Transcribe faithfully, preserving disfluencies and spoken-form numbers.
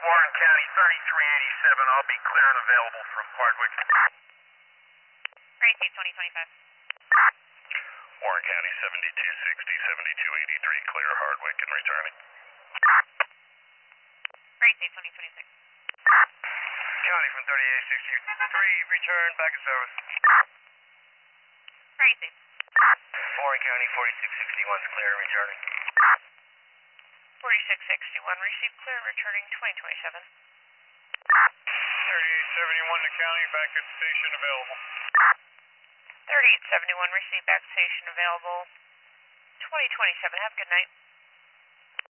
Warren County, thirty-three eighty-seven. I'll be clear and available from Hardwick. Great, twenty twenty-five. Warren County, seventy-two sixty, seventy-two eighty-three, clear Hardwick and returning. Great, twenty twenty-six. County from thirty-eight sixty-three, return, back in service. Great, Warren County, forty-six sixty-one, clear and returning. forty-six sixty-one, receive clear, returning twenty twenty-seven. thirty-eight seventy-one to county, back at station available. thirty-eight seventy-one, receive back station available twenty twenty-seven. Have a good night.